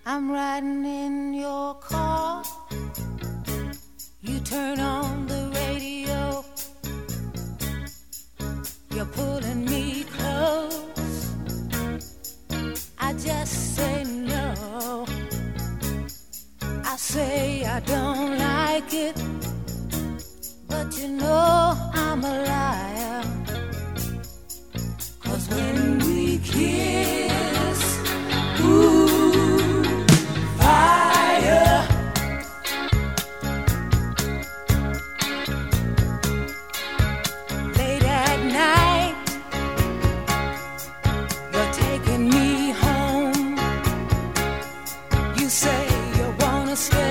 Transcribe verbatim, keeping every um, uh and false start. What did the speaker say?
I'm riding in your car. You turn on the radio. You're pulling me close. I just say no. I say I don't like it, but you know I'm a liar. 'Cause when we kiss, ooh, fire. Late at night, you're taking me home. You say you wanna stay.